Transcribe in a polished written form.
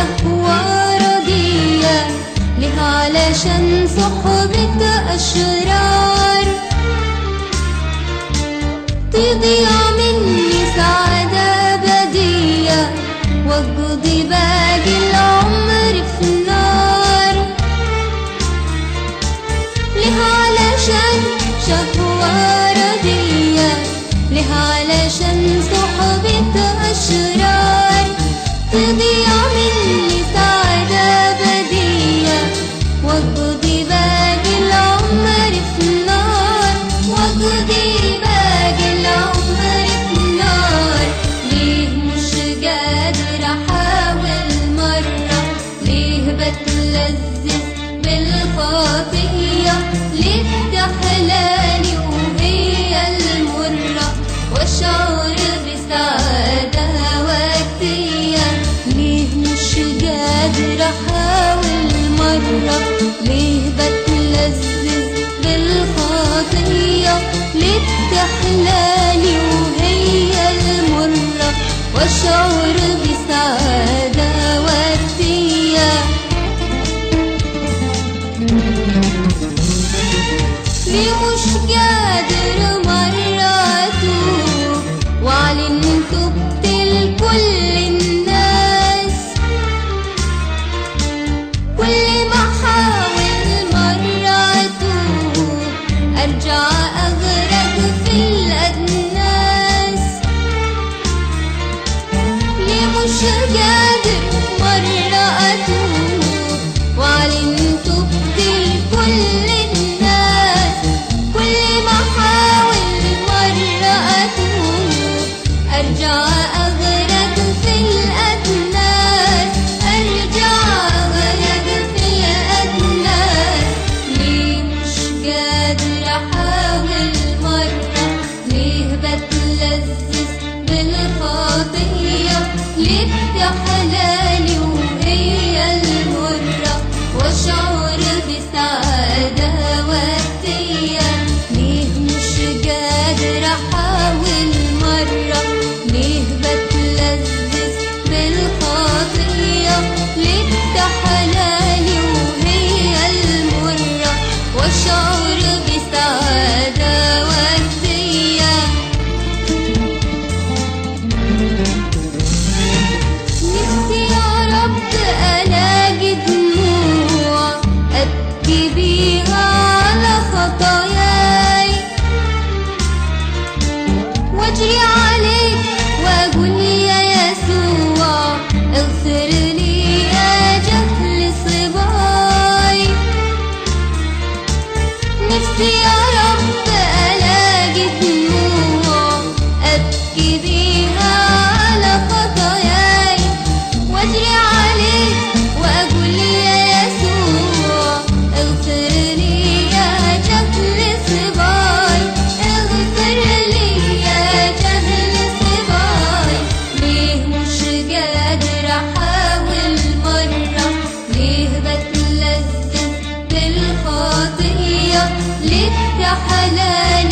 شهوة ردية، ليه علشان صحبة أشرار تضيع مني سعادة أبدية، وأقضي باقي العمر في النار. ليه علشان شهوة ردية، ليه علشان صحبة أشرار تضيع مني سعادة أبدية، وأقضي باقي العمر في النار، وأقضي باقي العمر في النار. ليه مش قادر أحاول مرة، ليه بتلذذ بالخطية، ليه تحلالي وهي المرة، وأشعر بسعادة وقتية. ليه مش قادر أحاول مرة، ليه بتلذذ بالخطية، ليه تحلالي وهي المرة، وأشعر بسعادة وقتية. ليه مش قادر مرة أتوب وأعلن توبت لكل الناس، كل ما أحاول مرة أتوب أرجع أغرق في الأدناس. ليه مش قادر مرة أتوب وأعلن توبت لكل الناس، كل ما أحاول مرة أتوب أرجع أغرق في الأدناس، أرجع أغرق في الأدناس. ليه مش قادر أحاول مرة، ليه بتلذذ بالخطية، ليه تحلالي وهي المرة، وأشعر بسعادة وقتية. ليه مش قادر أحاول مرة، ليه بتلذذ بالخطية، ليه تحلالي وهي المرة، وأشعر بسعادة وقتية. نفسي يا رب ألاقي دموع أبكي بيها على خطاياي، وأجري عليك وأقول يا يسوع اغفر لي يا جهل صباي. نفسي يا رب ألاقي دموع أبكي بيها على خطاياي، وأجري عليك وأقول يا يسوع اغفر لي يا جهل صباي، اغفر لي يا جهل صباي. ليه مش قادر أحاول مرة، ليه بتلذذ بالخطية، ليه تحلالي